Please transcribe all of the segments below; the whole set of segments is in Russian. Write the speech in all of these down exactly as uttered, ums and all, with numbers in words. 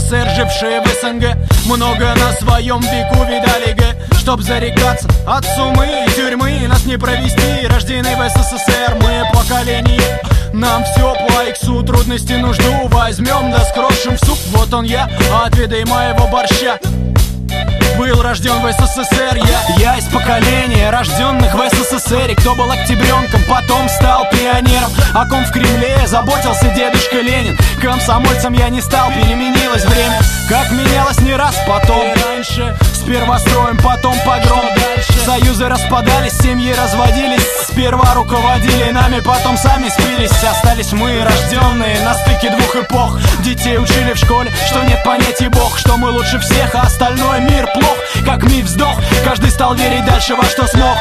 СССР, жившие в СНГ, много на своем веку видали г. Чтоб зарекаться от сумы и тюрьмы, нас не провести, рождены в СССР. Мы поколение, нам все по иксу, трудности нужду возьмем, да скрошим в суп. Вот он я, отведай моего борща. Был рожден в СССР я. Я из поколения рожденных в СССР. И кто был октябренком, потом стал пионером. О ком в Кремле заботился дедушка Ленин. Комсомольцем я не стал, переменилось время. Как менялось не раз потом. И раньше сперва строим, потом погром. Союзы распадались, семьи разводились. Сперва руководили нами, потом сами спились. Остались мы, рожденные на стыке двух эпох. Детей учили в школе, что нет понятия Бог, что мы лучше всех, а остальной мир плох. Как миф вздох, каждый стал верить дальше во что смог.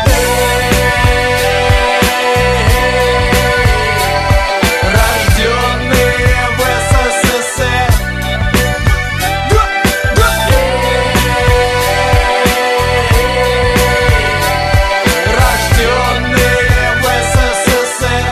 Рожденные в СССР. Рожденные в СССР.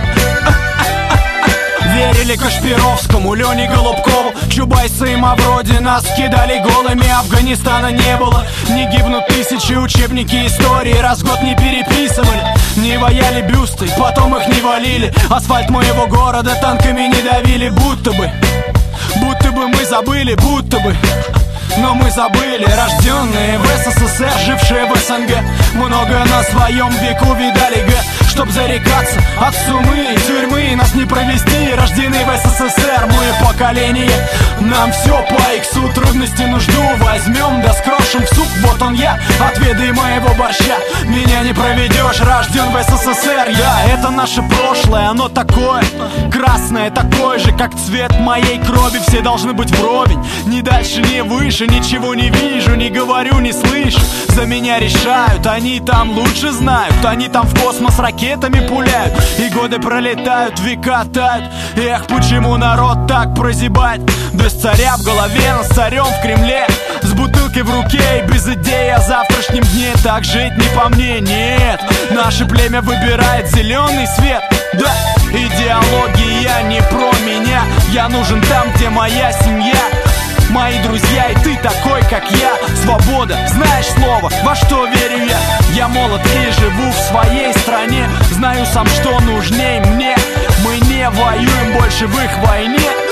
Верили Кашпировскому, Лене Голубкову, Чубайсы и Мавроди. Нас кидали голыми, Афганистана не было. Не гибнут тысячи, учебники истории раз в год не переписывали. Не ваяли бюсты, потом их не валили. Асфальт моего города танками не давили. Будто бы, будто бы мы забыли, будто бы, но мы забыли. Рожденные в СССР, жившие в СНГ, много на своем веку видали г. Чтоб зарекаться от сумы и тюрьмы, нас не провести, рождены в СССР. Мы поколение, нам все по иксу, трудности нужду возьмем, да скрошим в суп. Вот он я, отведай моего борща. Меня не проведешь, рожден в СССР я. Это наше прошлое, оно такое красное, такое же, как цвет моей крови. Все должны быть вровень, ни дальше, ни выше. Ничего не вижу, не говорю, не слышу. За меня решают, они там лучше знают. Они там в космос ракетами пуляют, и годы пролетают, века тают. Эх, почему народ так прозябает? Без царя в голове, но с царем в Кремле, с бутылкой в руке и без идеи о завтрашнем дне. Так жить не по мне, нет. Наше племя выбирает зеленый свет. Да, идеология не про меня. Я нужен там, где моя семья, мои друзья и ты такой, как я. Свобода, знаешь слово, во что верю я. Я молод и живу в своей стране. Знаю сам, что нужней мне. Мы не воюем больше в их войне.